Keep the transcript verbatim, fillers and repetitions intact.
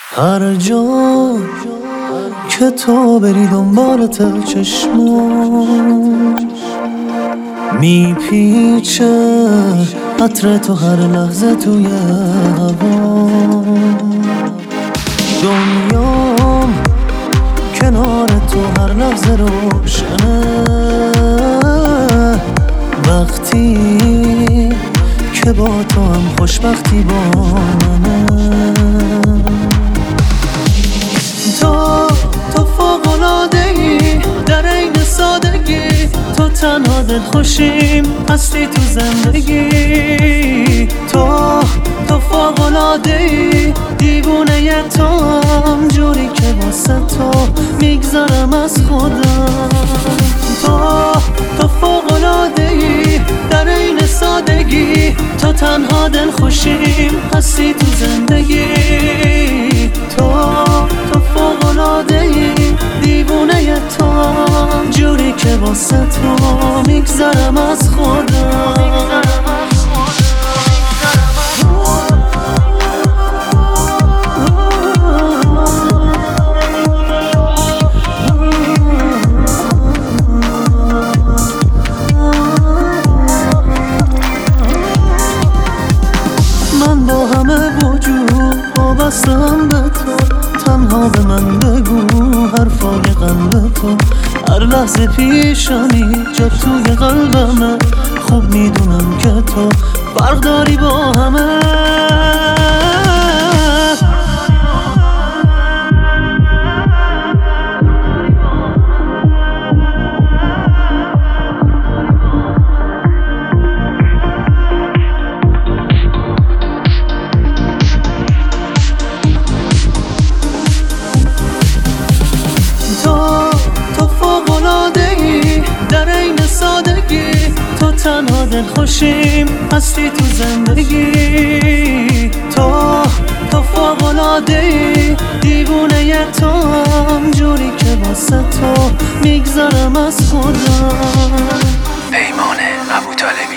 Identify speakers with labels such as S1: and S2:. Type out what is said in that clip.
S1: هر جا که تو بری دنبالت چشمم میپیچه عطر تو هر لحظه توی هوا. دنیام کنار تو هر لحظه روشنه وقتی که با تو هم خوشبختی با منه. تو تو فوق‌العاده‌ای در عین سادگی، تو تنها دلخوشیم هستی تو زندگی. تو تو فوق‌العاده‌ای دیوونه توام جوری که واسه تو میگذرم از خودم. تو تو فوق‌العاده‌ای در عین سادگی، تو تنها دلخوشیم هستی تو زندگی. تو تو فوق‌العاده‌ای دیوونه توام جوری که واسه تو میگذرم از خودم. من با همه وجود وابستم به تو، تنها به من بگو حرفای قلب تو. هر لحظه پیشانی جا توی قلبمه، خوب میدونم که تو فرق داری با همه. در عین سادگی تو تنها دلخوشیم هستی تو زندگی. تو تو فوق‌العاده‌ای دیوونه توام جوری که واسه تو میگذرم از خودم.
S2: پیمان ابوطالبی.